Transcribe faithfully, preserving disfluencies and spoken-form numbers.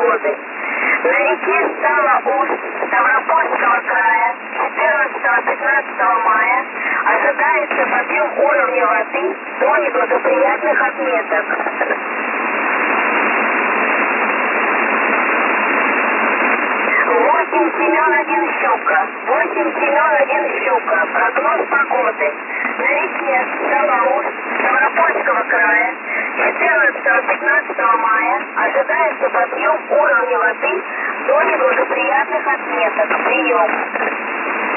погоды. На реке Стала-Уст Ставропольского края четырнадцатого-пятнадцатого мая ожидается подъем уровня воды до неблагоприятных отметок. восемь Семен один Щука. восемь Семен один Щука. Прогноз погоды. На реке Стала-Уст Ставропольского края четырнадцатого-пятнадцатого мая ожидается подъем уровня воды до неблагоприятных отметок. Прием.